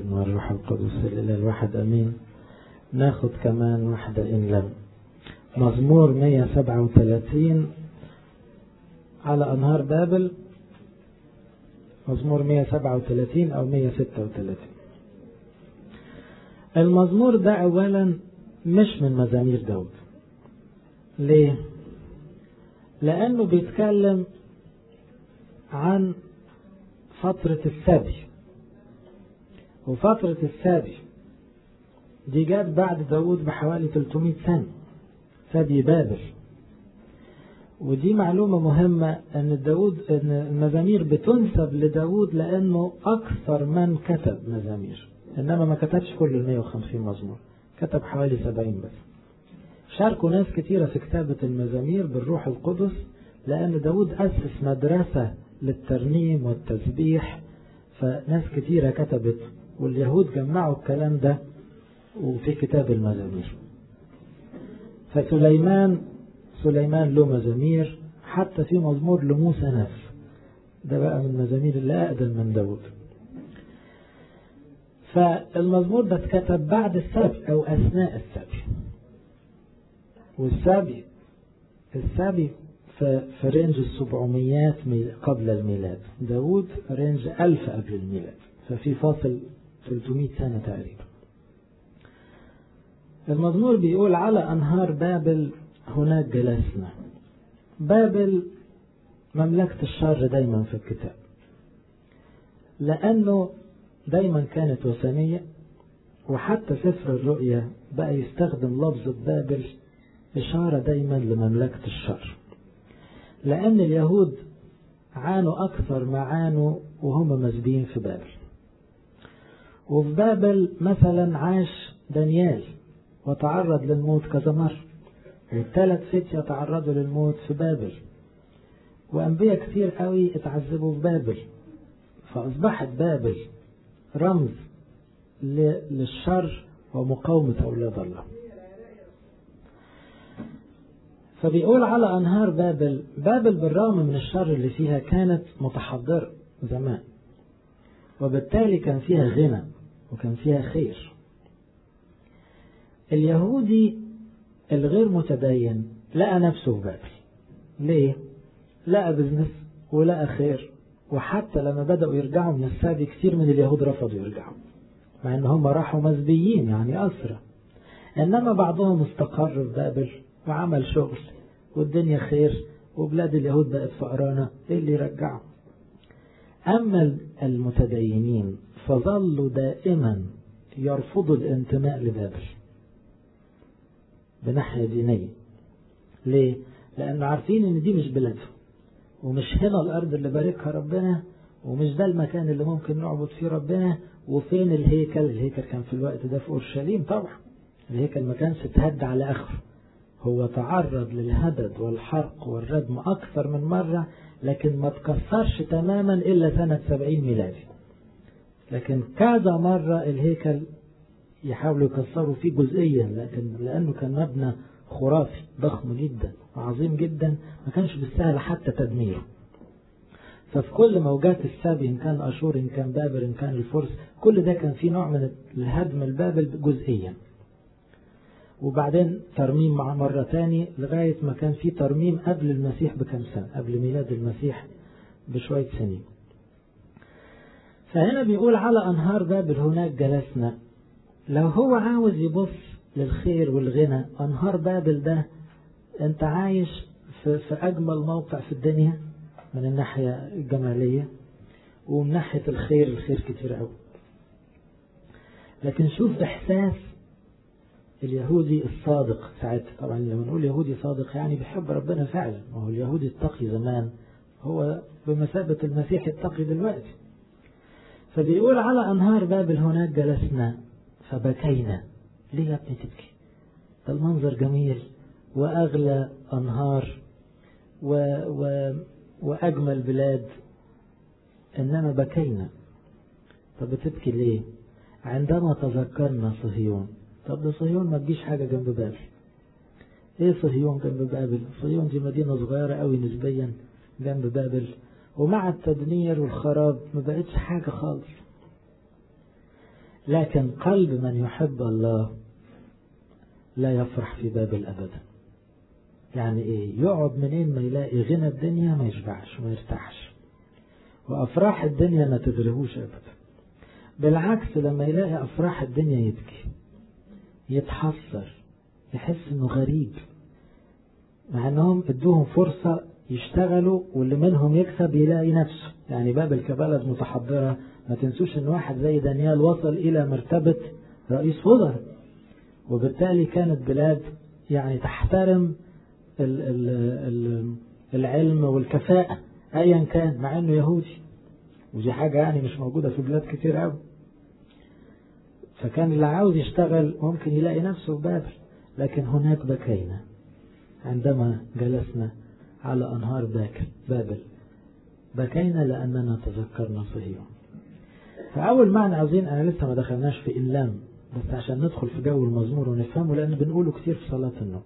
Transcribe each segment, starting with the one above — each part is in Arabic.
والابن والروح القدس الإله الواحد أمين. ناخد كمان واحدة إن لم. مزمور 137 على أنهار بابل، مزمور 137 أو 136. المزمور ده أولا مش من مزامير داود. ليه؟ لأنه بيتكلم عن فترة السبي، وفترة السبي دي جات بعد داود بحوالي 300 سنة، سبي بابل. ودي معلومة مهمة ان المزامير بتنسب لداود لانه اكثر من كتب مزامير، انما ما كتبش كل 150 مزمور، كتب حوالي 70 بس. شاركوا ناس كتيرة في كتابة المزامير بالروح القدس، لان داود اسس مدرسة للترنيم والتسبيح، فناس كتيرة كتبت، واليهود جمعوا الكلام ده وفي كتاب المزامير. فسليمان له مزامير، حتى في مزمور لموسى نفسه، ده بقى من المزامير اللي أقدم من داود. فالمزمور ده اتكتب بعد السبي أو أثناء السبي، والسبي في رينج 700 قبل الميلاد، داود رينج 1000 قبل الميلاد، ففي فاصل 300 سنة تقريبا. المزمور بيقول على أنهار بابل هناك جلسنا. بابل مملكة الشر دايما في الكتاب، لأنه دايما كانت وثنية، وحتى سفر الرؤيا بقى يستخدم لفظ بابل إشارة دايما لمملكة الشر، لأن اليهود عانوا أكثر ما عانوا وهم مسبيين في بابل. وفي بابل مثلا عاش دانيال وتعرض للموت كذا مرة، والثلاث فتية تعرضوا للموت في بابل، وأنبياء كثير قوي اتعذبوا في بابل. فأصبحت بابل رمز للشر ومقاومة أولاد الله. فبيقول على أنهار بابل بالرغم من الشر اللي فيها كانت متحضرة زمان، وبالتالي كان فيها غنى وكان فيها خير. اليهودي الغير متدين لقى نفسه في بابل. ليه؟ لقى بزنس ولقى خير، وحتى لما بدأوا يرجعوا من السبي كثير من اليهود رفضوا يرجعوا، مع ان هم راحوا مسبيين يعني أسرى. انما بعضهم استقر في بابل وعمل شغل والدنيا خير، وبلاد اليهود بقت فقرانة، ايه اللي يرجعوا؟ اما المتدينين فظلوا دائما يرفضوا الانتماء لبابل بناحية دينية. ليه؟ لأنه عارفين ان دي مش بلادهم، ومش هنا الأرض اللي باركها ربنا، ومش ده المكان اللي ممكن نعبد فيه ربنا. وفين الهيكل كان في الوقت ده في أورشليم طبعا. الهيكل ما كانش اتهد على آخره، هو تعرض للهدد والحرق والردم أكثر من مرة، لكن ما تكسرش تماما إلا سنة 70 ميلادي. لكن كذا مرة الهيكل يحاولوا يكسروا فيه جزئيا، لأنه كان مبنى خرافي ضخم جدا وعظيم جدا، ما كانش بالسهل حتى تدميره. ففي كل موجات السبي، إن كان أشور إن كان بابل إن كان الفرس، كل ده كان فيه نوع من الهدم البابل جزئيا، وبعدين ترميم مع مرة تاني، لغاية ما كان فيه ترميم قبل المسيح بكم سنة، قبل ميلاد المسيح بشوية سنين. فهنا بيقول على أنهار بابل هناك جلسنا. لو هو عاوز يبص للخير والغنى، أنهار بابل ده أنت عايش في أجمل موقع في الدنيا من الناحية الجمالية، ومن ناحية الخير كتير قوي. لكن شوف إحساس اليهودي الصادق ساعتها. طبعا لما نقول يهودي صادق يعني بيحب ربنا فعلا، وهو اليهودي التقي زمان هو بمثابة المسيح التقي دلوقتي. فبيقول على أنهار بابل هناك جلسنا فبكينا. ليه يا ابني تبكي؟ ده المنظر جميل وأغلى أنهار وأجمل بلاد، إنما بكينا. طب بتبكي ليه؟ عندما تذكرنا صهيون. طب ده صهيون ما تجيش حاجة جنب بابل. ايه صهيون جنب بابل؟ صهيون دي مدينة صغيرة قوي نسبيا جنب بابل، ومع التدمير والخراب ما بقتش حاجة خالص. لكن قلب من يحب الله لا يفرح في بابل أبدا. يعني إيه؟ يقعد منين ما يلاقي غنى الدنيا ما يشبعش وما يرتاحش، وأفراح الدنيا ما تدرهوش أبدا. بالعكس لما يلاقي أفراح الدنيا يبكي، يتحسر، يحس إنه غريب، مع إنهم ادوهم فرصة يشتغلوا واللي منهم يكسب يلاقي نفسه. يعني بابل كبلد متحضرة، ما تنسوش إن واحد زي دانيال وصل إلى مرتبة رئيس وزراء، وبالتالي كانت بلاد يعني تحترم العلم والكفاءة أيا كان، مع إنه يهودي، ودي حاجة يعني مش موجودة في بلاد كتير قوي. فكان اللي عاوز يشتغل ممكن يلاقي نفسه في بابل. لكن هناك بكينا عندما جلسنا على أنهار بابل، بكينا لأننا تذكرنا صهيون. فأول معنى عاوزين، أنا لسه ما دخلناش في إلام، بس عشان ندخل في جو المزمور ونفهمه، لأن بنقوله كتير في صلاة النوم،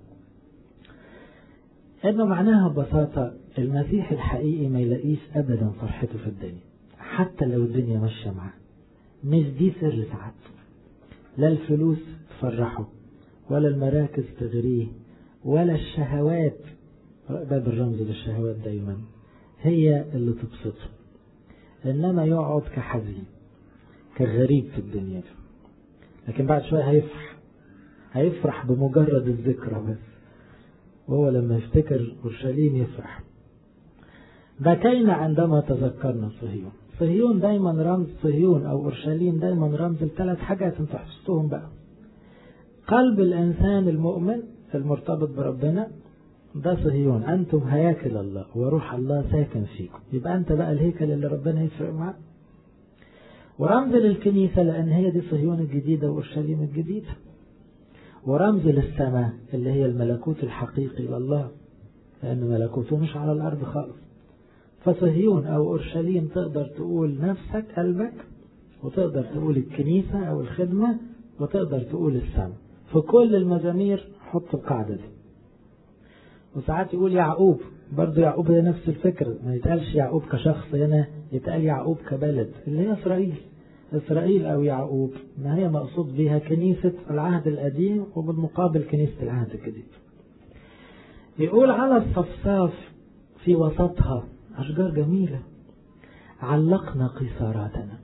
إنه معناها ببساطة المسيح الحقيقي ما يلاقيش أبدا فرحته في الدنيا، حتى لو الدنيا ماشية معاه. مش دي سر سعادته، لا الفلوس تفرحه، ولا المراكز تغريه، ولا الشهوات، باب الرمز للشهوات دايما هي اللي تبسطه، إنما يقعد كحزين كغريب في الدنيا دي. لكن بعد شوية هيفرح بمجرد الذكرى بس، وهو لما يفتكر أورشليم يفرح. بكينا عندما تذكرنا صهيون. صهيون دايما رمز، صهيون أو أورشليم دايما رمز لثلاث حاجات انتوا حفظتوهم بقى. قلب الإنسان المؤمن المرتبط بربنا ده صهيون، أنتم هياكل الله وروح الله ساكن فيكم، يبقى أنت بقى الهيكل اللي ربنا يفرق معاه. ورمز للكنيسة لأن هي دي صهيون الجديدة وأورشليم الجديدة. ورمز للسماء اللي هي الملكوت الحقيقي لله، لأن ملكوته مش على الأرض خالص. فصهيون أو أورشليم تقدر تقول نفسك قلبك، وتقدر تقول الكنيسة أو الخدمة، وتقدر تقول السماء. في كل المزامير حط القاعدة دي. وساعات يقول يعقوب، برضو يعقوب هي نفس الفكرة، ما يتقالش يعقوب كشخص هنا، يتقال يعقوب كبلد اللي هي إسرائيل. إسرائيل أو يعقوب ما هي مقصود بها كنيسة العهد القديم، وبالمقابل كنيسة العهد الجديد. يقول على الصفصاف في وسطها أشجار جميلة علقنا قيثاراتنا.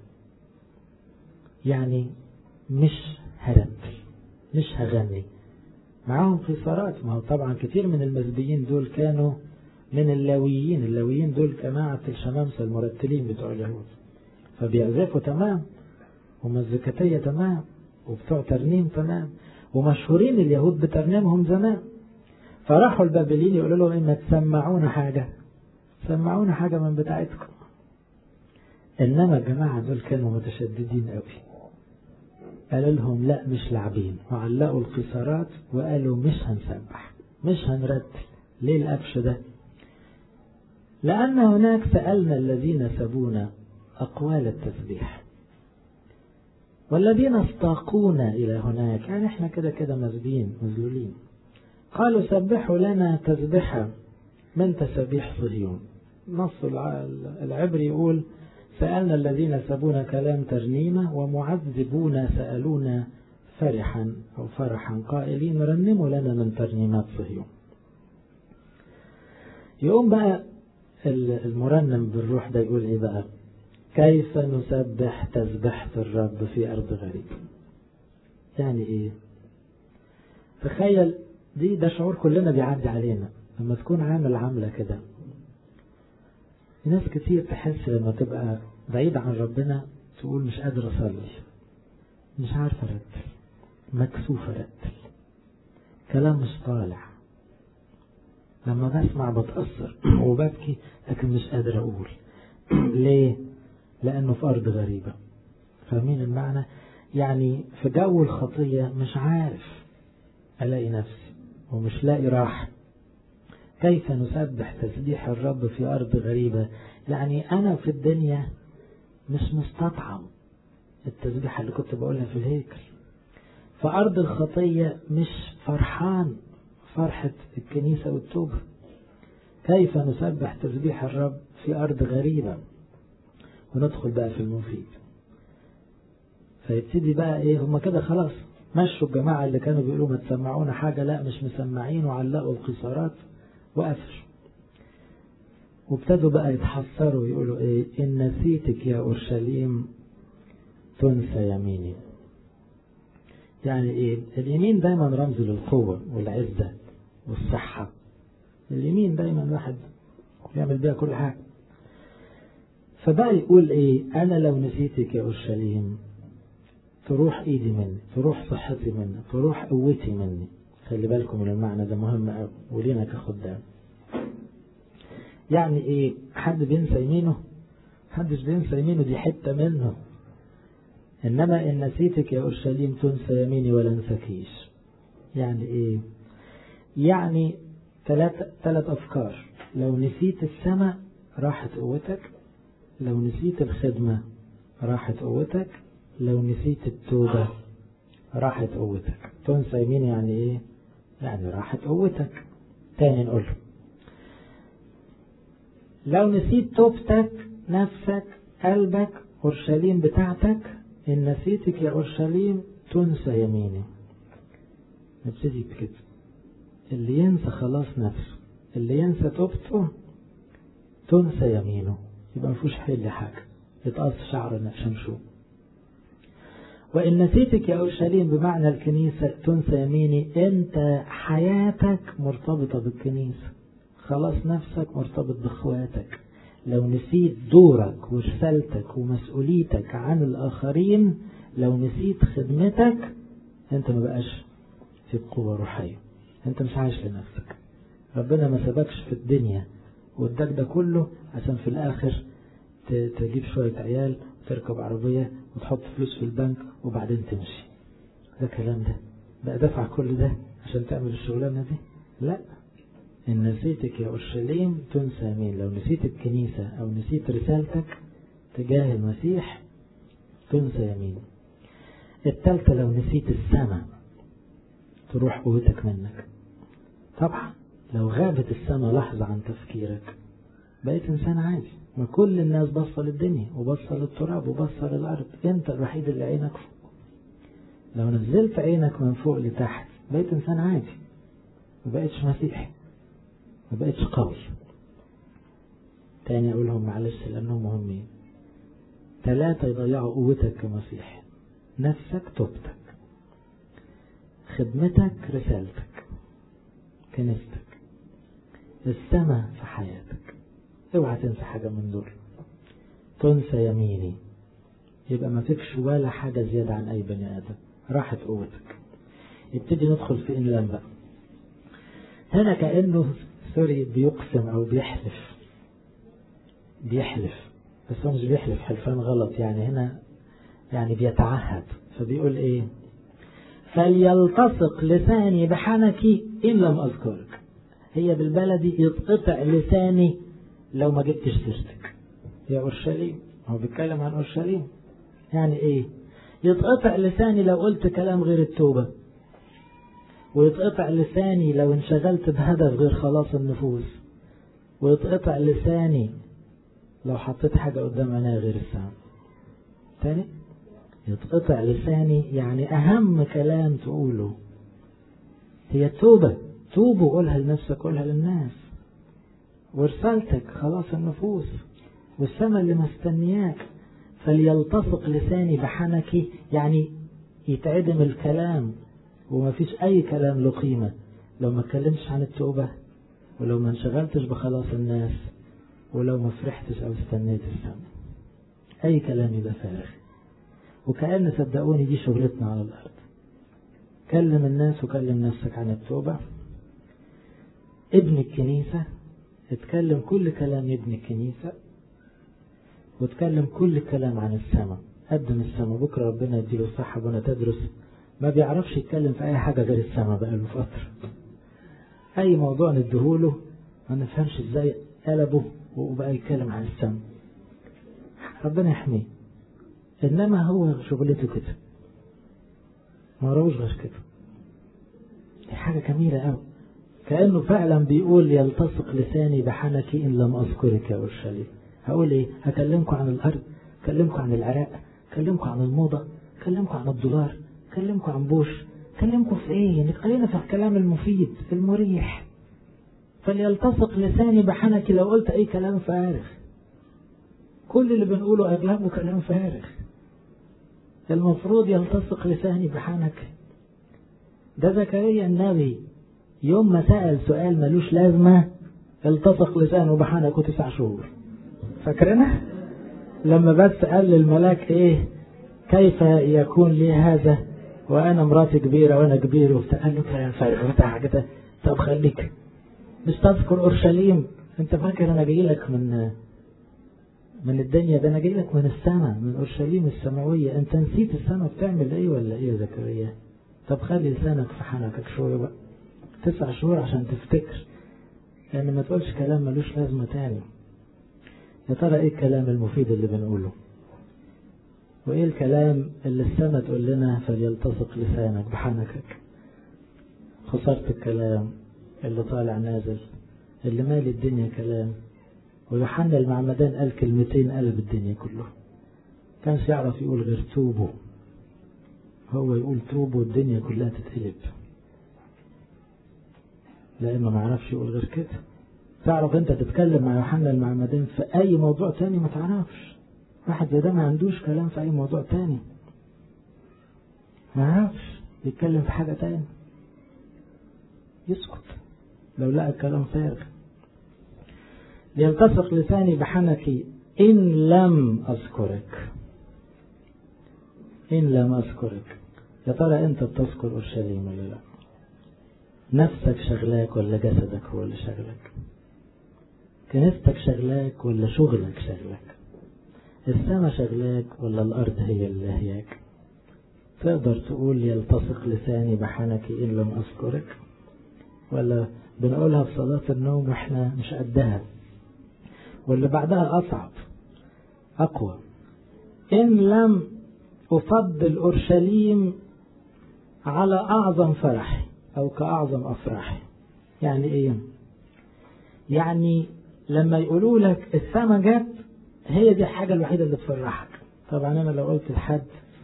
يعني مش هرتل، مش هغني معاهم قيثارات. ما هو طبعا كتير من المزبيين دول كانوا من اللاويين. اللاويين دول جماعة الشمامسة المرتلين بتوع اليهود، فبيعزفوا تمام، ومزيكتية تمام، وبتوع ترنيم تمام، ومشهورين اليهود بترنيمهم زمان. فراحوا البابليين يقولوا لهم إما تسمعونا حاجة، سمعونا حاجة من بتاعتكم. إنما الجماعة دول كانوا متشددين قوي، قالوا لهم لا مش لاعبين، وعلقوا القيثارات وقالوا مش هنسبح، مش هنرتل. ليه القفش ده؟ لأن هناك سألنا الذين سبونا أقوال التسبيح، والذين استاقونا إلى هناك، يعني احنا كده كده مذلولين. قالوا سبحوا لنا تسبحة من تسبيح صهيون. نص العبري يقول سألنا الذين سبونا كلام ترنيمة، ومعذبون سألونا فرحا أو فرحا قائلين رنموا لنا من ترنيمات صهيون. يقوم بقى المرنم بالروح ده يقول ايه بقى؟ كيف نسبح تسبحة الرب في أرض غريب. يعني ايه؟ تخيل ده شعور كلنا بيعدي علينا لما تكون عامل عاملة كده. ناس كتير تحس لما تبقى بعيد عن ربنا تقول مش قادر أصلي، مش عارف أرتل، مكسوف أرتل، كلام مش طالع، لما بسمع بتأثر وببكي لكن مش قادر أقول. ليه؟ لأنه في أرض غريبة. فاهمين المعنى؟ يعني في جو الخطية مش عارف ألاقي نفسي ومش لاقي راحة. كيف نسبح تسبيح الرب في أرض غريبة؟ يعني أنا في الدنيا مش مستطعم التسبيح اللي كنت بقولها في الهيكل. في أرض الخطية مش فرحان فرحة الكنيسة والتوبة. كيف نسبح تسبيح الرب في أرض غريبة؟ وندخل بقى في المفيد. فيبتدي بقى ايه، هم كده خلاص مشوا الجماعة اللي كانوا بيقولوا ما تسمعونا حاجة، لا مش مسمعين، وعلقوا القيصارات وقفشوا. وابتدوا بقى يتحسروا ويقولوا ايه، إن نسيتك يا أورشليم تنسى يميني. يعني ايه؟ اليمين دايما رمز للقوة والعزة والصحة. اليمين دايما واحد يعمل بيها كل حاجة. فبقى يقول ايه، انا لو نسيتك يا أورشليم تروح ايدي مني، تروح صحتي مني، تروح قوتي مني. خلي بالكم من المعنى ده مهم قوي ولينا كخدام. يعني ايه؟ حد بينسى يمينه؟ محدش بينسى يمينه، دي حتة منه. انما ان نسيتك يا أورشليم تنسى يميني ولا انساكيش. يعني ايه؟ يعني ثلاث افكار. لو نسيت السماء راحت قوتك، لو نسيت الخدمة راحت قوتك، لو نسيت التوبة راحت قوتك. تنسى يميني يعني ايه؟ يعني راحت قوتك. تاني نقول، لو نسيت توبتك، نفسك، قلبك، أورشليم بتاعتك، إن نسيتك يا أورشليم تنسى يميني. نبتدي بكده. اللي ينسى خلاص نفسه، اللي ينسى توبته تنسى يمينه، يبقى مفوش حل حاجة، يتقص شعر شمشوم. وإن نسيتك يا أورشليم بمعنى الكنيسة تنسى يميني، أنت حياتك مرتبطة بالكنيسة، خلاص نفسك مرتبط بإخواتك. لو نسيت دورك ورسالتك ومسؤوليتك عن الآخرين، لو نسيت خدمتك، أنت ما بقاش في قوة روحية، أنت مش عايش لنفسك. ربنا ما سبكش في الدنيا واداك ده كله عشان في الآخر تجيب شوية عيال وتركب عربية وتحط فلوس في البنك وبعدين تمشي. ده كلام ده بقى دفع كل ده عشان تعمل الشغلانة دي؟ لا. إن نسيتك يا أورشليم تنسى يمين. لو نسيت الكنيسة أو نسيت رسالتك تجاه المسيح تنسى يمين. الثالثة، لو نسيت السماء تروح قوتك منك. طبعا لو غابت السماء لحظة عن تفكيرك بقيت إنسان عادي. ما كل الناس بصة للدنيا وبصة للتراب وبصة للأرض، أنت الوحيد اللي عينك فوق. لو نزلت عينك من فوق لتحت بقيت إنسان عادي، ما بقيتش مسيحي، ما بقيتش قوي. تاني أقولهم معلش لأنهم مهمين. 3 يضيعوا قوتك كمسيحي: نفسك، توبتك، خدمتك، رسالتك، كنيستك، السماء في حياتك. اوعى تنسى حاجة من دول. تنسى يميني يبقى ما فيكش ولا حاجة زيادة عن أي بني آدم، راحت قوتك. يبتدي ندخل في إنلام بقى. هنا كأنه بيقسم أو بيحلف بس هو مش بيحلف حلفان غلط. يعني هنا يعني بيتعهد. فبيقول إيه؟ فليلتصق لساني بحنكي إن لم أذكرك. هي بالبلدي يتقطع لساني لو ما جبتش سيرتك يا أورشليم. هو بيتكلم عن أورشليم. يعني إيه؟ يتقطع لساني لو قلت كلام غير التوبة، ويتقطع لساني لو انشغلت بهدف غير خلاص النفوس، ويتقطع لساني لو حطيت حاجة قدام عيني غير السماء. تاني، يتقطع لساني يعني أهم كلام تقوله هي التوبة. توبوا، قولها لنفسك، قولها للناس، ورسالتك خلاص النفوس، والسماء اللي مستنياك. فليلتصق لساني بحنكي يعني يتعدم الكلام وما فيش أي كلام له قيمة لو ما اتكلمتش عن التوبة، ولو ما انشغلتش بخلاص الناس، ولو ما فرحتش أو استنيت السماء. أي كلام يبقى فارغ. وكأن صدقوني دي شغلتنا على الأرض. كلم الناس وكلم نفسك عن التوبة. ابن الكنيسة اتكلم كل كلام ابن الكنيسة، واتكلم كل كلام عن السماء. قدم السماء. بكرة ربنا يديله الصحة وانا تدرس ما بيعرفش يتكلم في أي حاجة غير السماء بقى له فترة. أي موضوع نديهوله ما نفهمش ازاي قلبه وبقى يتكلم عن السماء. ربنا يحميه. إنما هو شغلته كده، ما وراهوش غير كده. دي حاجة جميلة قوي. كأنه فعلا بيقول يلتصق لساني بحنكي إن لم أذكرك يا أورشليم. هقول إيه؟ هكلمكم عن الأرض، هكلمكم عن العراق، هكلمكم عن الموضة، كلمكم عن الدولار، كلمكم عن بوش، كلمكم في ايه؟ خلينا في الكلام المفيد المريح. فليلتصق لساني بحنكي لو قلت اي كلام فارغ. كل اللي بنقوله اغلبه كلام فارغ. المفروض يلتصق لساني بحنكي. ده زكريا النبي يوم ما سأل سؤال ملوش لازمة التصق لسانه بحنكه 9 شهور. فاكرنا لما بس قال للملاك ايه؟ كيف يكون لي هذا وانا مراتي كبيرة وانا كبير وبتاع؟ قال له كلام فارغ بتاع كده. طب خليك مش تذكر اورشليم؟ انت فاكر انا جاي لك من الدنيا؟ ده انا جاي لك من السماء، من اورشليم السماوية. انت نسيت السماء بتعمل ايه ولا ايه يا زكريا؟ طب خلي لسانك في حنكك شوية بقى 9 شهور عشان تفتكر، يعني ما تقولش كلام ملوش لازمة تاني. يا ترى ايه الكلام المفيد اللي بنقوله؟ وايه الكلام اللي السماء تقول لنا فليلتصق لسانك بحنكك؟ خسرت الكلام اللي طالع نازل اللي مالي الدنيا كلام. ويوحنا المعمدان قال كلمتين قلب الدنيا كله. كانش يعرف يقول غير توبوا. هو يقول توبوا الدنيا كلها تتقلب، لانه ما عرفش يقول غير كده. تعرف انت تتكلم مع يوحنا المعمدان في اي موضوع تاني؟ ما تعرفش. واحد زي ده ما عندوش كلام في اي موضوع تاني، ما عرفش يتكلم في حاجة تاني، يسكت لو لقى كلام فارغ. ليلتصق لساني بحنكي إن لم أذكرك. إن لم أذكرك. يا ترى أنت بتذكر أورشليم ولا لا؟ نفسك شغلاك ولا جسدك هو اللي شغلك؟ كنيستك شغلاك ولا شغلك شغلك؟ السماء شغلاك ولا الأرض هي اللي هياك؟ تقدر تقول يلتصق لساني بحنكي إن لم أذكرك؟ ولا بنقولها في صلاة النوم وإحنا مش قدها؟ واللي بعدها أصعب أقوى. إن لم أفضل أورشليم على أعظم فرحي أو كأعظم أفراحي. يعني إيه؟ يعني لما يقولوا لك السما جت هي دي الحاجة الوحيدة اللي تفرحك. طبعا أنا لو قلت لحد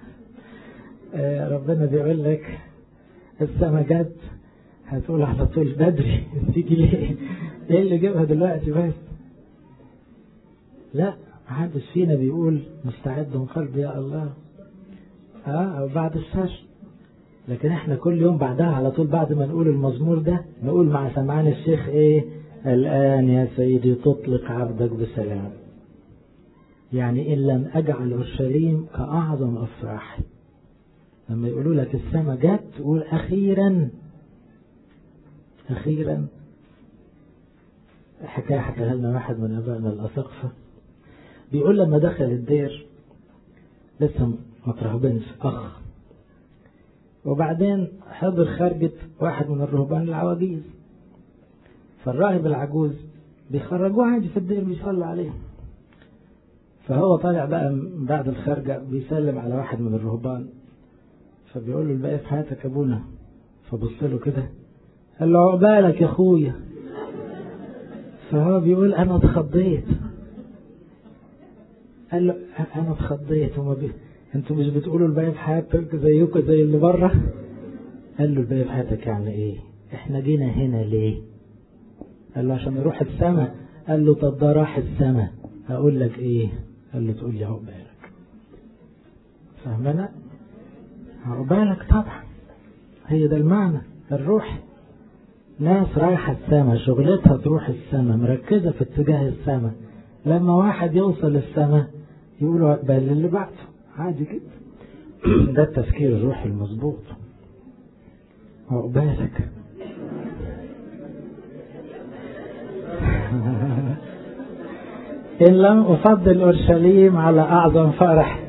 ربنا بيقول لك السما جت هتقول على طول بدري تيجي ليه؟ إيه اللي جابها دلوقتي بس؟ لا، محدش فينا بيقول مستعد من قلبي يا الله أو بعد الشر. لكن احنا كل يوم بعدها على طول بعد ما نقول المزمور ده نقول مع سمعان الشيخ ايه؟ الآن يا سيدي تطلق عبدك بسلام. يعني إن لم أجعل أورشليم كأعظم أفراحي. لما يقولوا لك السما جت تقول أخيرا أخيرا. حكاية حكاها لنا واحد من أبائنا الأساقفة، بيقول لما دخل الدير لسه مترهبنش أخ، وبعدين حضر خارجة واحد من الرهبان العواجيز، فالراهب العجوز بيخرجوه عادي في الدير بيصلوا عليه. فهو طالع بقى بعد الخارجة بيسلم على واحد من الرهبان، فبيقول له الباقي في حياتك ابونا؟ فبص له كده قال له عقبالك يا اخويا. فهو بيقول انا اتخضيت. قال له انا اتخضيت، انتوا مش بتقولوا الباقي في حياتك زيكم زي اللي بره؟ قال له الباقي في حياتك يعني ايه؟ احنا جينا هنا ليه؟ قال له عشان نروح السماء. قال له طب ده راح السماء اقول لك ايه؟ قال له تقول لي عقبالك. فاهمنا؟ عقبالك طبعا، هي ده المعنى الروح. ناس رايحة السماء شغلتها تروح السماء مركزة في اتجاه السماء. لما واحد يوصل السماء يقولوا عقبال اللي بعده عادي كده. ده التفكير الروحي المظبوط. عقبالك. إن لم أفضل أورشليم على أعظم فرح.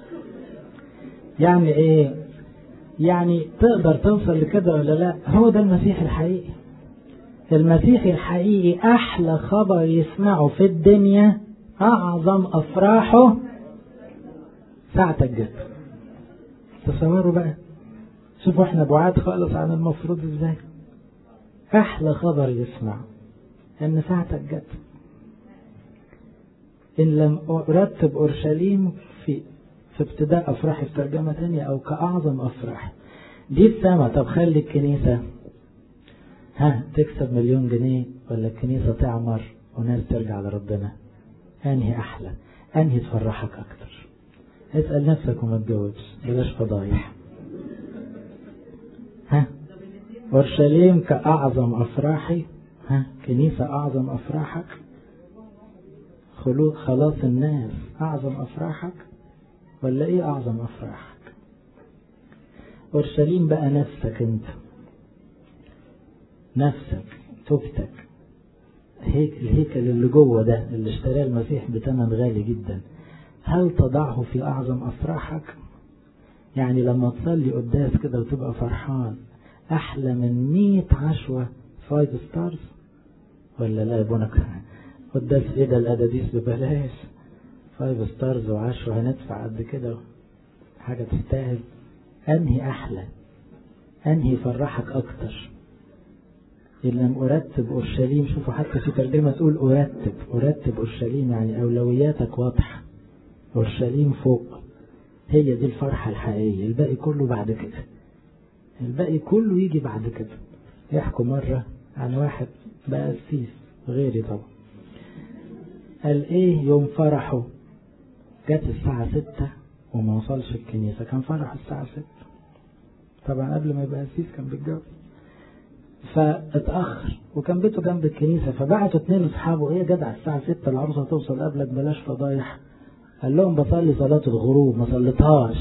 يعني إيه؟ يعني تقدر توصل لكده ولا لا؟ هو ده المسيح الحقيقي. المسيح الحقيقي أحلى خبر يسمعه في الدنيا، أعظم أفراحه ساعتك جت. تصوروا بقى، شوفوا احنا بعاد خالص عن المفروض ازاي. أحلى خبر يسمعه إن ساعتك جت. إن لم أرتب أورشليم في في ابتداء أفراحي في ترجمة تانية، أو كأعظم أفراحي. دي السما. طب خلي الكنيسة تكسب 1,000,000 جنيه ولا الكنيسة تعمر وناس ترجع لربنا؟ أنهي أحلى؟ أنهي تفرحك أكتر؟ اسأل نفسك وما تجاوبش، بلاش فضايح. أورشليم كأعظم أفراحي، كنيسة أعظم أفراحك، خلاص الناس أعظم أفراحك، ولا إيه أعظم أفراحك؟ أورشليم بقى نفسك أنت، نفسك، توبتك، الهيكل اللي جوه ده اللي اشتراه المسيح بثمن غالي جدا، هل تضعه في أعظم أفراحك؟ يعني لما تصلي قداس كده وتبقى فرحان أحلى من 100 عشوة 5 ستارز، ولا لا يبونك قداس إيه ده الأداديس ببلاش، 5 ستارز وعشوة هندفع قد كده، حاجة تستاهل. أنهي أحلى؟ أنهي فرحك أكتر؟ إن لم أرتب أورشليم، شوفوا حتى في ترجمة تقول أرتب أورشليم، يعني أولوياتك واضحة، أورشليم فوق، هي دي الفرحة الحقيقية. الباقي كله بعد كده، الباقي كله يجي بعد كده. يحكوا مرة عن واحد بقى قسيس غيري طبعا، قال إيه يوم فرحه جت الساعة 6 وما وصلش الكنيسة، كان فرح الساعة 6 طبعا قبل ما يبقى قسيس كان بيتجوز، فاتأخر وكان بيته جنب الكنيسة، فبعتوا 2 أصحابه، إيه يا جدع الساعة 6 العروسة توصل قبلك بلاش فضايح. قال لهم بصلي صلاة الغروب، ما صليتهاش.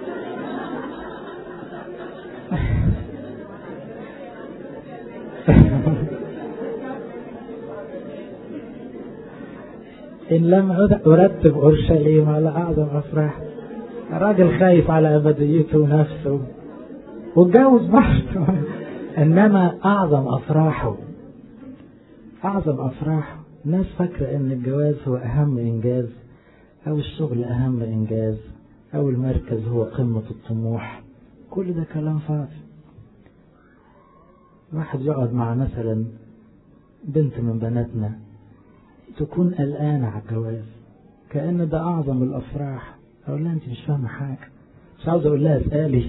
إن لم أرتب أورشليم على أعظم أفراح، راجل خايف على أبديته ونفسه واتجوز برضه. إنما أعظم أفراحه، أعظم أفراحه، الناس فاكرة إن الجواز هو أهم إنجاز، أو الشغل أهم إنجاز، أو المركز هو قمة الطموح. كل ده كلام فاضي. واحد يقعد مع مثلا بنت من بناتنا تكون قلقانة على الجواز كأن ده أعظم الأفراح، أقول لها أنت مش فاهمة حاجة، مش عاوز أقول لها اسألي،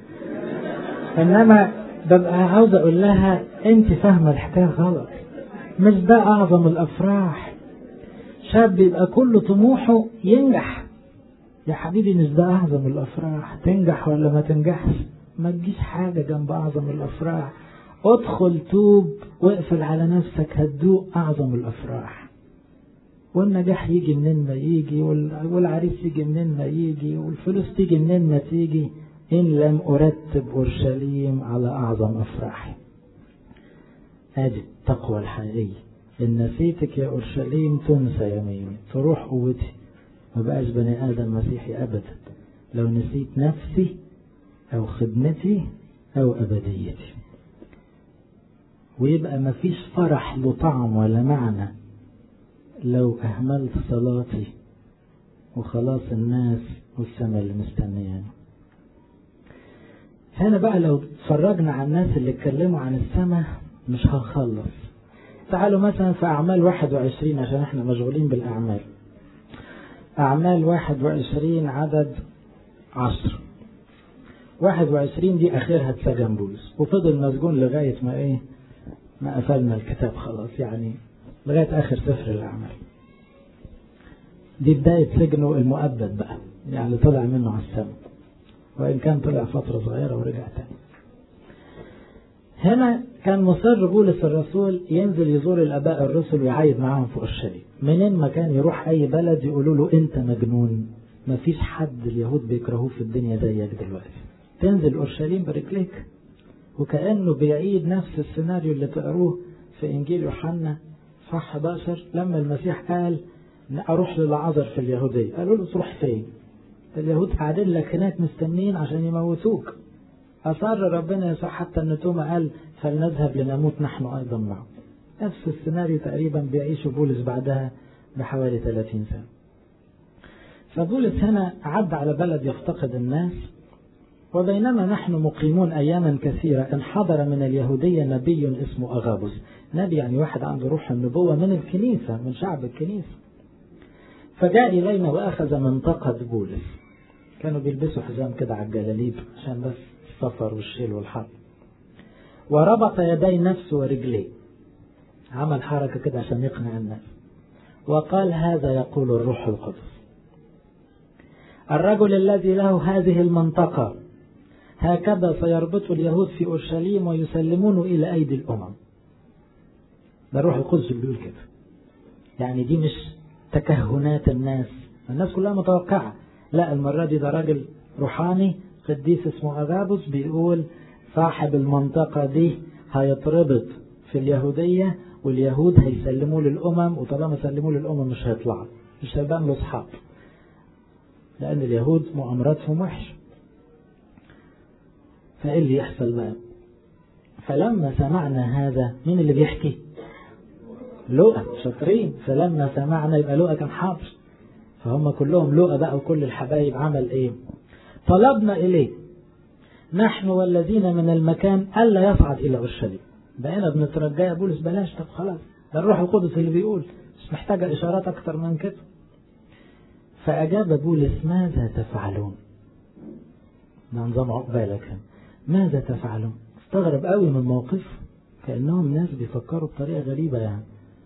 إنما ببقى عاوز أقول لها أنت فاهمة الحكاية غلط، مش ده أعظم الأفراح. شاب يبقى كل طموحه ينجح، يا حبيبي مش ده أعظم الأفراح. تنجح ولا ما تنجحش ما تجيش حاجة جنب أعظم الأفراح. ادخل توب واقفل على نفسك، هتدوق أعظم الأفراح. والنجاح يجي منين ما يجي، والعريس يجي منين ما يجي، والفلوس تيجي منين ما تيجي، إن لم أرتب أورشليم على أعظم أفراحي. هذه التقوى الحقيقية. إن نسيتك يا أورشليم تنسى يميني، تروح قوتي، ما بقاش بني آدم مسيحي أبدا لو نسيت نفسي أو خدمتي أو أبديتي. ويبقى ما فيش فرح له طعم ولا معنى لو أهملت صلاتي وخلاص الناس والسماء اللي مستنياني. هنا بقى لو اتفرجنا على الناس اللي اتكلموا عن السماء مش هنخلص. تعالوا مثلا في أعمال 21 عشان احنا مشغولين بالأعمال. أعمال 21 عدد 10. 21 دي آخرها اتسجن بولس وفضل مسجون لغاية ما قفلنا الكتاب خلاص، يعني لغاية آخر سفر الأعمال. دي بداية سجنه المؤبد بقى، يعني طلع منه على السماء، وإن كان طلع فترة صغيرة ورجع تاني. هنا كان مصر بولس الرسول ينزل يزور الآباء الرسل ويعايد معاهم في أورشليم. منين ما كان يروح أي بلد يقولوا له أنت مجنون، ما فيش حد اليهود بيكرهوه في الدنيا زيك دلوقتي، تنزل أورشليم برجليك. وكأنه بيعيد نفس السيناريو اللي تقروه في إنجيل يوحنا صح 11 لما المسيح قال أروح للعذر في اليهودية. قالوا له تروح فين؟ اليهود قاعدين لك هناك مستنين عشان يموتوك. أصر ربنا يسوع حتى أن توما قال فلنذهب لنموت نحن أيضا معه. نفس السيناريو تقريبا بيعيشه بولس بعدها بحوالي 30 سنة. فبولس هنا عد على بلد يفتقد الناس. وبينما نحن مقيمون أياما كثيرة انحضر من اليهودية نبي اسمه أغابوس. نبي يعني واحد عنده روح النبوة من الكنيسة، من شعب الكنيسة. فجاء إلينا وأخذ منطقة بولس كانوا بيلبسوا حزام كده على الجلاليب عشان بس السفر والشيل والحر. وربط يدي نفسه ورجليه، عمل حركة كده عشان يقنع الناس، وقال هذا يقول الروح القدس: الرجل الذي له هذه المنطقة هكذا سيربط اليهود في أورشليم ويسلمونه إلى أيدي الأمم. ده الروح القدس اللي بيقول كده. يعني دي مش تكهنات الناس كلها متوقعة، لا، المرة دي ده راجل روحاني قديس اسمه أغابوس بيقول صاحب المنطقة دي هيتربط في اليهودية، واليهود هيسلموه للأمم، وطالما سلموه للأمم مش هيطلعوا، مش هيبان له أصحاب، لأن اليهود مؤامراتهم وحش. فإيه اللي يحصل بقى؟ فلما سمعنا هذا، مين اللي بيحكي؟ لوقا، شاطرين. فلما سمعنا، يبقى لوقا كان حاضر، فهم كلهم لوقا بقى وكل الحبايب. عمل ايه؟ طلبنا إليه نحن والذين من المكان ألا يصعد إلى أورشليم. بقينا بنترجى يا بولس بلاش، طب خلاص، ده الروح القدس اللي بيقول، مش محتاجة إشارات أكتر من كده. فأجاب بولس: ماذا تفعلون؟ ده نظام عقبالك، ماذا تفعلون؟ استغرب قوي من موقف، كأنهم ناس بيفكروا بطريقة غريبة. يعني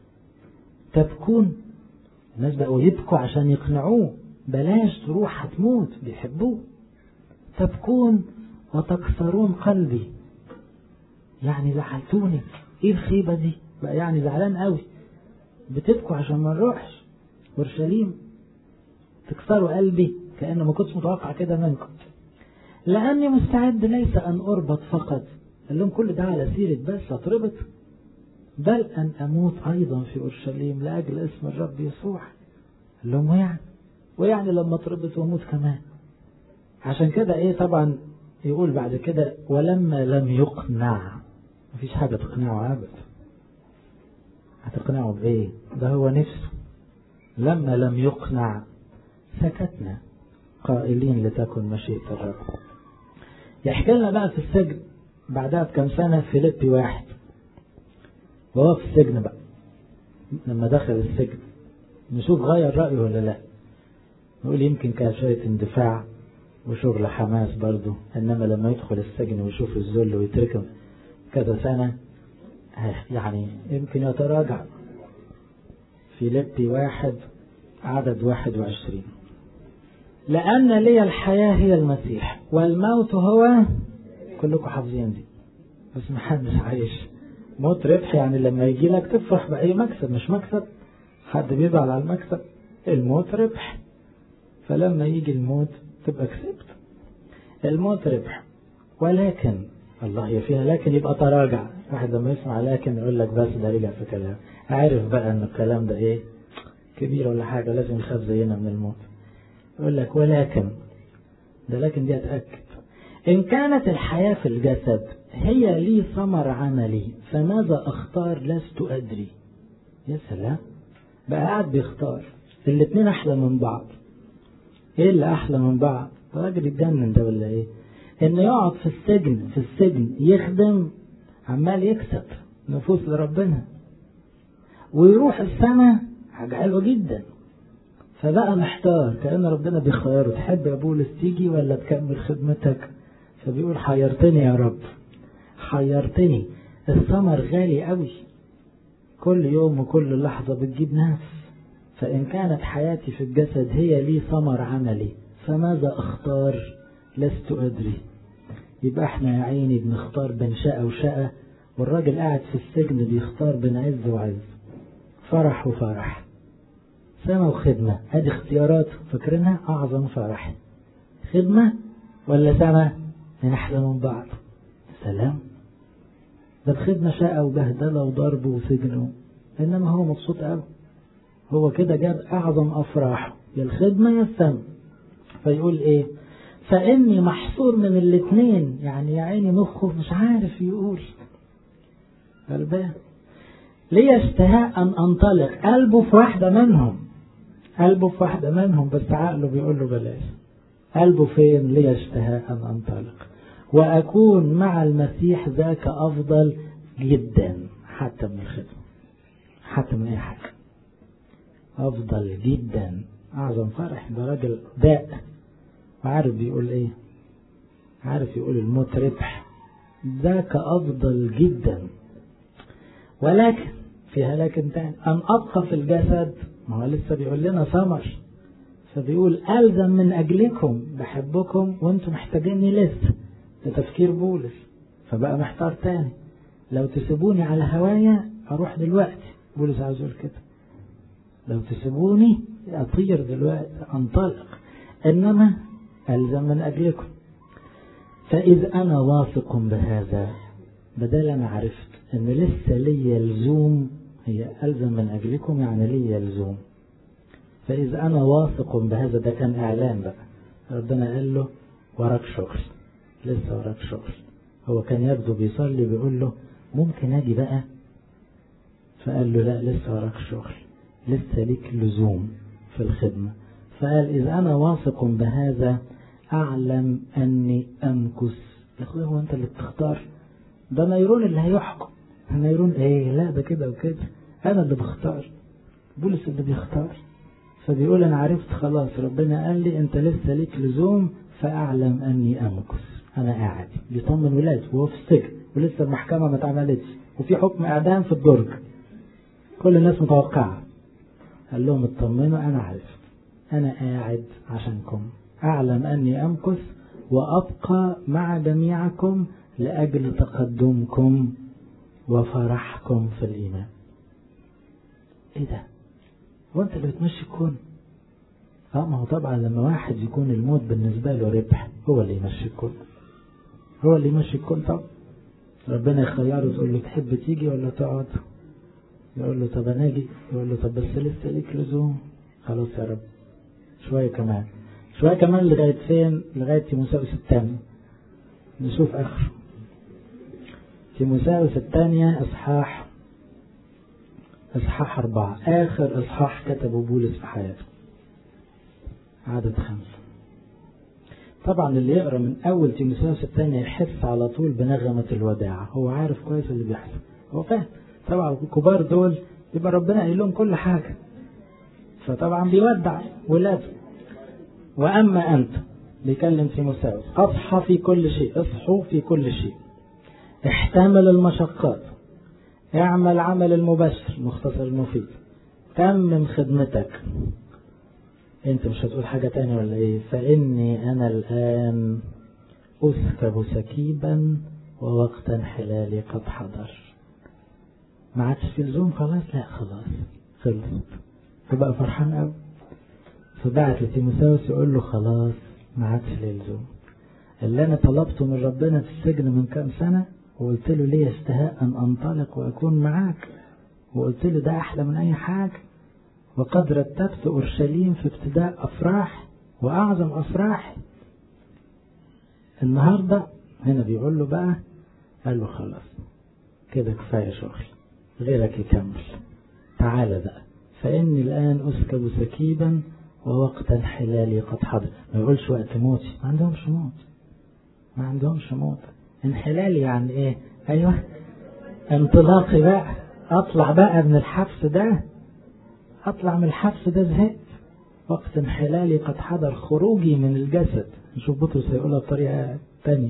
تبكون؟ الناس بقوا يبكوا عشان يقنعوه بلاش تروح هتموت، بيحبوه. تبكون وتكسرون قلبي، يعني زعلتوني. ايه الخيبة دي بقى؟ يعني زعلان قوي، بتبكوا عشان ما نروحش اورشليم، تكسروا قلبي، كأنه ما كنتش متوقع كده منكم. لأني مستعد ليس أن أربط فقط، قال لهم كل ده على سيرة بس أتربط، بل أن أموت أيضا في أورشليم لأجل اسم الرب يسوع. قال لهم ويعني لما تربط وموت كمان. عشان كده ايه طبعا يقول بعد كده: ولما لم يقنع. مفيش حاجة تقنعه أبدا، هتقنعه بإيه؟ ده هو نفسه. لما لم يقنع سكتنا قائلين لتكن مشيئة الرب. يحكي لنا بقى في السجن بعدها بكم سنة، فيليبي 1 وهو في السجن بقى، لما دخل السجن نشوف غير رأيه ولا لا. نقول يمكن كان شوية اندفاع وشغل حماس برضو، إنما لما يدخل السجن ويشوف الذل ويتركم كذا سنة يعني يمكن يتراجع. فيليبي 1 عدد 21: لأن لي الحياة هي المسيح والموت هو، كلكم حافظين دي بس محدش عايش. موت ربح، يعني لما يجي لك تفرح بأي مكسب، مش مكسب حد بيزعل على المكسب، الموت ربح. فلما يجي الموت تبقى كسبت. الموت ربح، ولكن الله هي فيها لكن يبقى تراجع. واحد لما يسمع لكن يقول لك بس ده رجع في كلام، عارف بقى ان الكلام ده ايه كبير ولا حاجة، لازم يخاف زينا من الموت. يقول لك ولكن ده، لكن دي اتأكد: إن كانت الحياة في الجسد هي لي ثمر عملي فماذا أختار لست أدري. يا سلام، بقى قاعد بيختار. الاتنين أحلى من بعض. إيه اللي أحلى من بعض؟ راجل يتجنن ده ولا إيه؟ إنه يقعد في السجن يخدم، عمال يكسب نفوس لربنا، ويروح السنة، حاجة حلوة جدا. فبقى محتار، كأن ربنا بيخيره: تحب يا بولس تيجي ولا تكمل خدمتك؟ فبيقول: حيرتني يا رب، حيرتني. الثمر غالي قوي، كل يوم وكل لحظة بتجيب ناس. فإن كانت حياتي في الجسد هي لي ثمر عملي فماذا أختار لست أدري. يبقى احنا يا عيني بنختار بين شقة وشقة، والراجل قاعد في السجن بيختار بين عز وعز، فرح وفرح، سما وخدمة. هذه اختيارات فاكرينها أعظم فرح، خدمة ولا سما؟ من أحلى من بعض. سلام، ده الخدمة شقة وبهدلة وضرب وسجن، إنما هو مبسوط قوي. هو كده جاب أعظم أفراحه، يا الخدمة يا السما. فيقول إيه؟ فإني محصور من الاثنين. يعني يا عيني مخه مش عارف يقول، غلبان. ليه اشتهاء أن أنطلق، قلبه في واحدة منهم، بس عقله بيقول له بلاش. قلبه فين؟ ليه اشتهاء أن أنطلق وأكون مع المسيح، ذاك أفضل جدا حتى من الخدمة، حتى من أي حاجة. أفضل جدا، أعظم فرح. ده راجل داء وعارف بيقول ايه؟ عارف يقول الموت ربح، ذاك أفضل جدا. ولكن فيها لكن تاني، أن أبقى في الجسد، ما هو لسه بيقول لنا ثمر، فبيقول ألزم من أجلكم بحبكم وانتم محتاجيني لسه. ده تفكير بولس، فبقى محتار تاني. لو تسيبوني على هوايا أروح دلوقتي، بولس عاوز يقول كده، لو تسيبوني أطير دلوقتي أنطلق، إنما ألزم من أجلكم. فإذ أنا واثق بهذا، بدل أنا عرفت إن لسه لي لزوم، هي ألزم من أجلكم يعني لي لزوم. فإذ أنا واثق بهذا، ده كان إعلان بقى، ربنا قال له وراك شغل، لسه وراك شغل. هو كان يبدو بيصلي بيقول له ممكن أجي بقى، فقال له لا لسه وراك شغل، لسه ليك لزوم في الخدمة. فقال إذ أنا واثق بهذا أعلم أني أمكث. يا أخوي هو أنت اللي بتختار؟ ده نيرون اللي هيحكم. نيرون إيه؟ لا ده كده وكده، أنا اللي بختار، بولس اللي بيختار. فبيقول أنا عرفت خلاص، ربنا قال لي أنت لسه ليك لزوم، فأعلم أني أمكث. أنا قاعد بيطمن ولاده وهو في السجن، ولسه المحكمة ما اتعملتش، وفي حكم إعدام في الدرج، كل الناس متوقعة. قال لهم اطمنوا، أنا عرفت، أنا قاعد عشانكم، أعلم أني أمكث وأبقى مع جميعكم لأجل تقدمكم وفرحكم في الإيمان. إيه ده؟ هو أنت اللي بتمشي الكون؟ ما هو طبعا لما واحد يكون الموت بالنسبة له ربح، هو اللي يمشي الكون، هو اللي يمشي الكون. طبعا ربنا يخيره، تقول له تحب تيجي ولا تقعد؟ يقول له طب أنا أجي، يقول له طب بس لسه ليك لزوم. خلاص يا رب شوية كمان، شوية كمان لغاية فين؟ لغاية تيموثاوس الثاني. نشوف آخر تيموثاوس الثانية إصحاح 4، آخر إصحاح كتبه بولس في حياته، عدد 5. طبعا اللي يقرأ من أول تيموثاوس الثانية يحس على طول بنغمة الوداع، هو عارف كويس اللي بيحصل، هو فاهم. طبعا الكبار دول يبقى ربنا قايل لهم كل حاجة، فطبعا بيودع ولاده. وأما أنت، بيكلم تيموثاوس، أصحى في كل شيء، اصحوا في كل شيء، احتمل المشقات، اعمل عمل المبشر، مختصر المفيد، تمم خدمتك. انت مش هتقول حاجة تانية ولا ايه؟ فإني أنا الآن أسكب سكيبا ووقت انحلالي قد حضر. ما عادش في لزوم خلاص؟ لا خلاص خلصت. فبقى فرحان قوي، فبعت لتيموثاوس يقول له خلاص ما عادش لي لزوم. اللي أنا طلبته من ربنا في السجن من كام سنة، وقلت له ليه اشتهاء أن أنطلق وأكون معاك، وقلت له ده أحلى من أي حاجة، وقد رتبت أورشليم في ابتداء أفراح وأعظم أفراح. النهاردة هنا بيقول له بقى، قال له خلاص كده كفاية شغل، غيرك يكمل، تعال بقى. فإني الآن أسكب سكيبا ووقت انحلالي قد حضر. ما يقولش وقت موتي، ما عندهمش موت، ما عندهمش موت. انحلالي يعني ايه؟ ايوه انطلاقي بقى، اطلع بقى من الحبس ده، اطلع من الحبس ده، زهقت. وقت انحلالي قد حضر، خروجي من الجسد. نشوف بطرس هيقولها بطريقة تانية،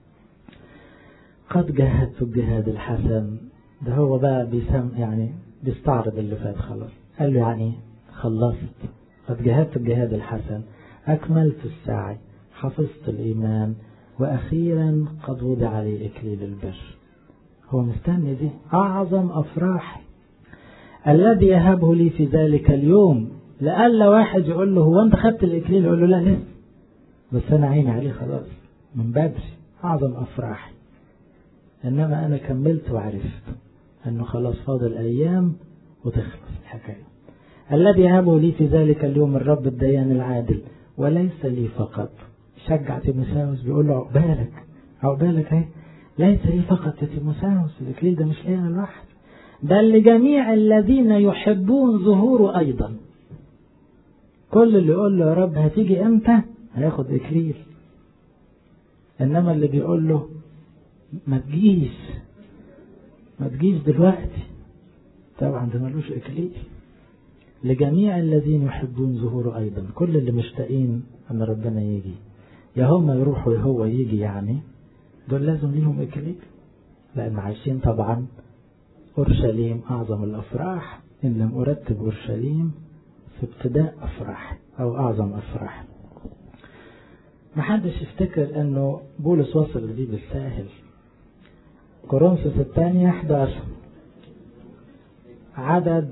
قد جاهدت الجهاد الحسن. ده هو بقى يعني بيستعرض اللي فات خلاص. قال له يعني خلصت، قد جاهدت الجهاد الحسن، أكملت السعي، حفظت الإيمان، وأخيرا قد وضع لي إكليل البر. هو مستني دي أعظم أفراح الذي يهبه لي في ذلك اليوم. لألا واحد يقول له هو أنت خدت الإكليل، يقول له لا لسه، بس أنا عيني عليه خلاص من بدري، أعظم أفراح. إنما أنا كملت وعرفت أنه خلاص فاضل أيام وتخلص الحكاية. الذي يهبه لي في ذلك اليوم الرب الديان العادل، وليس لي فقط. شجع تيموثاوس بيقول له عقبالك عقبالك اهي، ليس لي فقط يا تيموثاوس، الإكليل ده مش لي أنا لوحدي، بل لجميع الذين يحبون ظهوره أيضا. كل اللي يقول له يا رب هتيجي امتى هياخد إكليل. إنما اللي بيقول له ما تجيش دلوقتي، طبعا ده ملوش إكليل. لجميع الذين يحبون ظهوره أيضا، كل اللي مشتاقين أن ربنا يجي. يا هم يروحوا يا هو يجي، يعني دول لازم ليهم إكليل، لأن عايشين طبعا أورشليم أعظم الأفراح، إن لم أرتب أورشليم في ابتداء أفراح أو أعظم أفراح. محدش يفتكر أنه بولس وصل لدي بالساهل. كورنثوس الثانية 11 عدد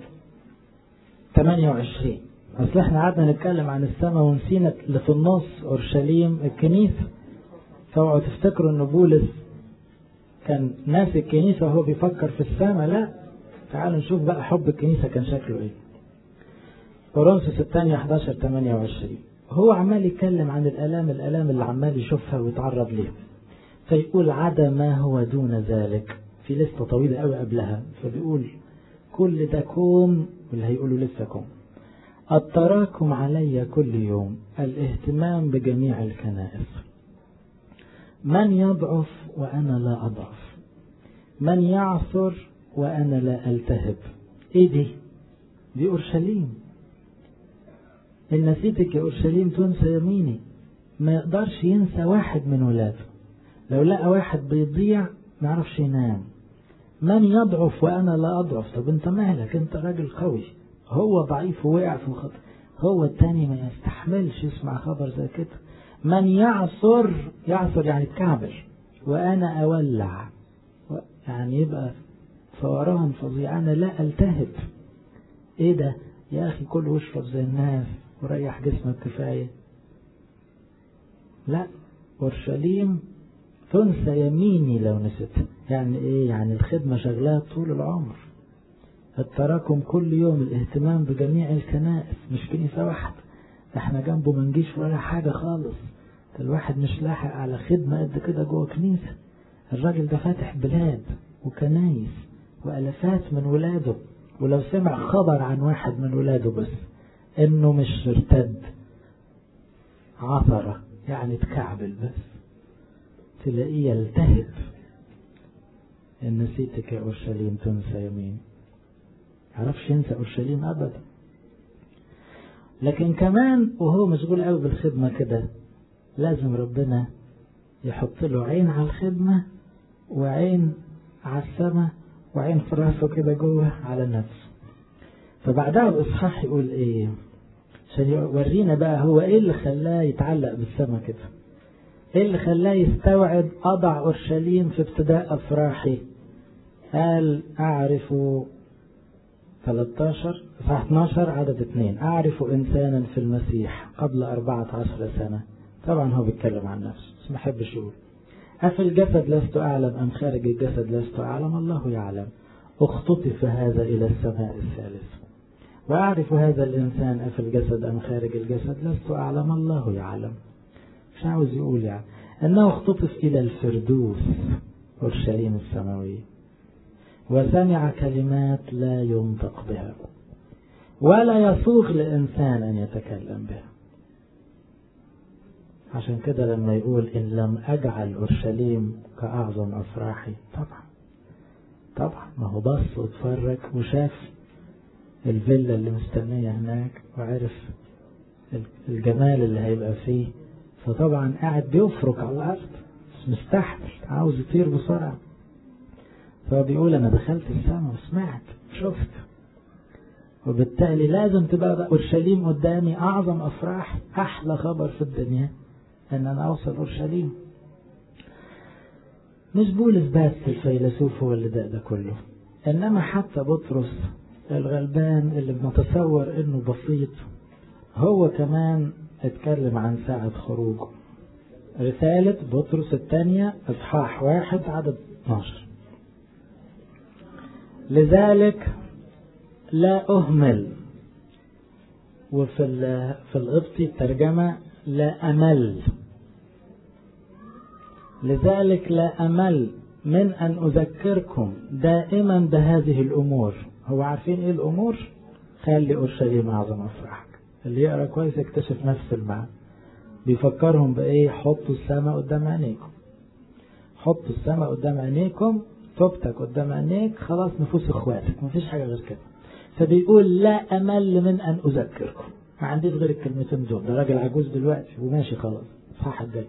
28. أصل احنا قعدنا نتكلم عن السماء ونسينا اللي في النص أورشليم الكنيسة، فاوعوا تفتكروا أن بولس كان ناسي الكنيسة وهو بيفكر في السماء، لا. تعالوا نشوف بقى حب الكنيسة كان شكله ايه. كورنثوس الثانية 11-28 هو عمال يتكلم عن الآلام اللي عمال يشوفها ويتعرض ليها، فيقول عدا ما هو دون ذلك، في لسته طويلة قوي قبلها، فبيقول كل ده كوم، واللي هيقولوا لسه كوم، التراكم علي كل يوم، الاهتمام بجميع الكنائس، من يضعف وأنا لا أضعف، من يعثر وأنا لا ألتهب. ايه دي أورشليم. إن نسيتك يا أورشليم تنسى يميني. ما يقدرش ينسى واحد من ولاده، لو لقى واحد بيضيع ما يعرفش ينام. من يضعف وأنا لا أضعف. طب انت مالك؟ انت راجل قوي، هو ضعيف ووقع في الخطر، هو التاني ما يستحملش يسمع خبر زي كده. من يعصر يعني تكعبل، وأنا أولع، يعني يبقى فوران فظيع، أنا لا ألتهب. ايه ده يا أخي؟ كل واشرب زي الناس وريح جسمك كفاية. لا، أورشليم تنسى يميني لو نسيت. يعني ايه؟ يعني الخدمة شغلها طول العمر، التراكم كل يوم، الاهتمام بجميع الكنائس، مش كنيسة واحدة. احنا جنبه منجيش ولا حاجة خالص، الواحد مش لاحق على خدمة قد كده جوه كنيسة. الراجل ده فاتح بلاد وكنايس وألفات من ولاده، ولو سمع خبر عن واحد من ولاده بس انه مش ارتد عثرة، يعني تكعبل بس، تلاقيه يلتهب. إن نسيتك يا أورشليم تنسى يمين. عرفش ينسى أورشليم أبدا. لكن كمان وهو مشغول قوي بالخدمة كده، لازم ربنا يحط له عين على الخدمة وعين على السماء وعين في راسه كده جوه على نفسه. فبعدها الإصحاح يقول ايه عشان يورينا بقى هو ايه اللي خلاه يتعلق بالسماء كده، ايه اللي خلاه يستوعب أضع أورشليم في ابتداء أفراحي. قال أعرف 12 عدد 2 أعرف إنسانا في المسيح قبل 14 سنة. طبعا هو بيتكلم عن نفسه بس ما حبش يقول. أفي الجسد لست أعلم أم خارج الجسد لست أعلم؟ الله يعلم. اختطف هذا إلى السماء الثالثة. وأعرف هذا الإنسان أفي الجسد أم خارج الجسد لست أعلم، الله يعلم. مش عاوز يقول يعني أنه اختطف إلى الفردوس، أورشليم السماوية، وسمع كلمات لا ينطق بها ولا يسوغ لإنسان أن يتكلم بها. عشان كده لما يقول إن لم أجعل أورشليم كأعظم أفراحي، طبعا ما هو بص واتفرج وشاف الفيلا اللي مستنية هناك وعرف الجمال اللي هيبقى فيه، فطبعا قاعد بيفرك على الأرض بس مستحمل، عاوز يطير بسرعة. فبيقول أنا دخلت السماء وسمعت شفت، وبالتالي لازم تبقى أورشليم قدامي أعظم أفراح. أحلى خبر في الدنيا أن أنا أوصل أورشليم. مش بولس بس الفيلسوف هو اللي ده كله، إنما حتى بطرس الغلبان اللي بنتصور إنه بسيط هو كمان اتكلم عن ساعة خروجه. رسالة بطرس الثانية إصحاح 1 عدد 12 لذلك لا أهمل، وفي القبطي الترجمة لا أمل. لذلك لا أمل من أن أذكركم دائما بهذه الأمور. هو عارفين إيه الأمور؟ خلي أورشليم أعظم أفراحك. اللي يقرأ كويس يكتشف نفس المعنى. بيفكرهم بإيه؟ حطوا السماء قدام عينيكم، حطوا السماء قدام عينيكم، توبتك قدام عينيك، خلاص نفوس اخواتك، مفيش حاجة غير كده. فبيقول لا أمل من أن أذكركم. ما عنديش غير الكلمتين دول. ده راجل عجوز دلوقتي وماشي خلاص. صح الجاي.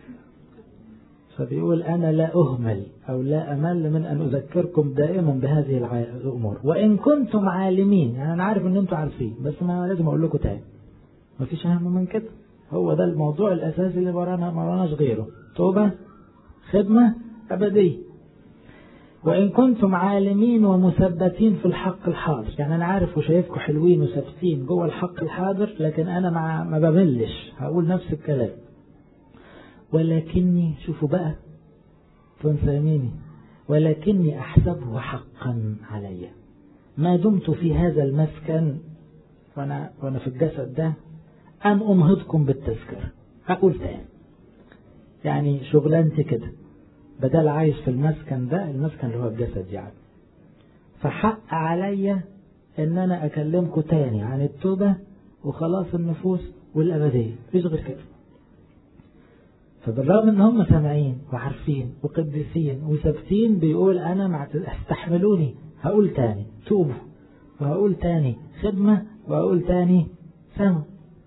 فبيقول أنا لا أهمل أو لا أمل من أن أذكركم دائما بهذه الأمور وإن كنتم عالمين. يعني أنا عارف أن أنتم عارفين بس ما لازم أقول لكم تاني. ما فيش أهم من كده. هو ده الموضوع الأساسي اللي مراناش غيره. توبة، خدمة، أبدية. وإن كنتم عالمين ومثبتين في الحق الحاضر. يعني أنا عارف وشايفكم حلوين وثابتين جوه الحق الحاضر لكن أنا ما بملش هقول نفس الكلام. ولكني شوفوا بقى تنساميني ولكني أحسبه حقا علي ما دمت في هذا المسكن وأنا في الجسد ده أن أنهضكم بالتذكر. أقول تاني يعني شغلانتي كده بدل عايش في المسكن ده المسكن اللي هو الجسد يعني فحق علي ان انا اكلمكم تاني عن التوبة وخلاص النفوس والابدية مفيش غير كده. فبالرغم ان هم سامعين وعارفين وقديسين وثابتين بيقول انا استحملوني هقول تاني توبوا وهقول تاني خدمة وهقول تاني سمع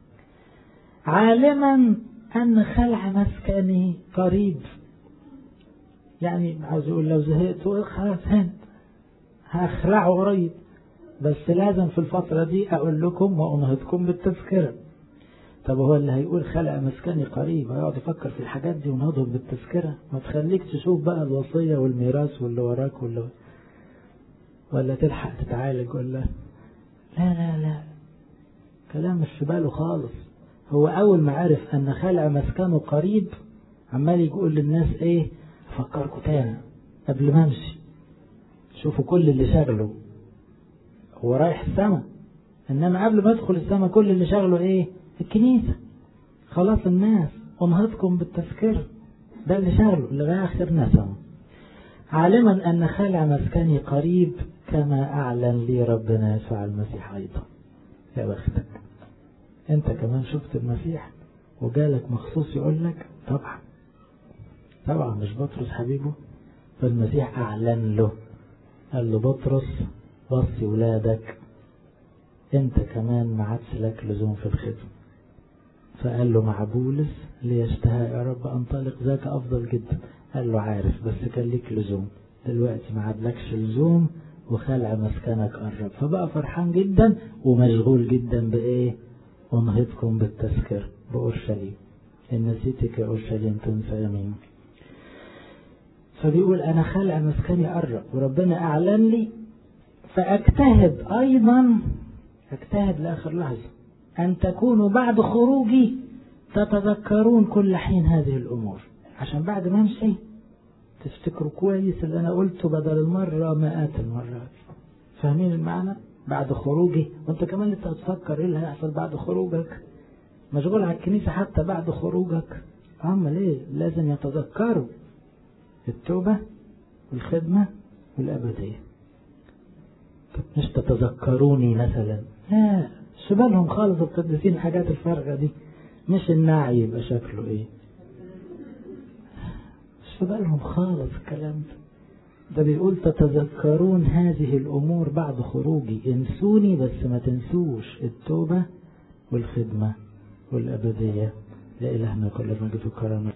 عالما ان خلع مسكني قريب. يعني عاوز يقول لو زهقت خلاص هخلعه قريب بس لازم في الفترة دي أقول لكم وأنهضكم بالتذكرة. طب هو اللي هيقول خلع مسكني قريب هيقعد يفكر في الحاجات دي ونهضهم بالتذكرة؟ ما تخليك تشوف بقى الوصية والميراث واللي وراك ولا تلحق تتعالج ولا لا كلام مش في باله خالص. هو أول ما عرف أن خلع مسكنه قريب عمال يقول للناس إيه فكركوا تاني قبل ما امشي. شوفوا كل اللي شغله هو رايح السماء انما قبل ما يدخل السماء كل اللي شغله ايه؟ الكنيسة. خلاص الناس انهضكم بالتذكير ده اللي شغله لغاية اخرنا سما. عالما ان خلع مسكني قريب كما اعلن لي ربنا يسوع المسيح ايضا. يا بختك انت كمان شفت المسيح وجالك مخصوص يقول لك طبعا مش بطرس حبيبه فالمسيح أعلن له قال له بطرس وصي ولادك انت كمان ما عادش لك لزوم في الخدمة. فقال له مع بولس ليشتهى يا رب أنطلق ذاك أفضل جدا. قال له عارف بس كان ليك لزوم دلوقتي ما عادلكش لزوم وخلع مسكنك قرب. فبقى فرحان جدا ومشغول جدا بإيه؟ أنهضكم بالتذكر بأورشليم إن نسيتك يا أورشليم تنسى يمين. فبيقول أنا خلع مسكني قرب وربنا أعلن لي فأجتهد أيضا لآخر لحظة أن تكونوا بعد خروجي تتذكرون كل حين هذه الأمور عشان بعد ما امشي تفتكروا كويس اللي أنا قلته بدل المرة مئات المرات. فاهمين المعنى؟ بعد خروجي وانت كمان انت هتفكر ايه اللي هيحصل بعد خروجك مشغول على الكنيسة حتى بعد خروجك. ليه؟ لازم يتذكروا التوبة والخدمة والأبدية. مش تتذكروني مثلا لا شبالهم خالص القديسين الحاجات الفارغة دي مش النعي يبقى شكله ايه شبالهم خالص الكلام ده بيقول تتذكرون هذه الأمور بعد خروجي. انسوني بس ما تنسوش التوبة والخدمة والأبدية. لإلهنا كل المجد والكرامة.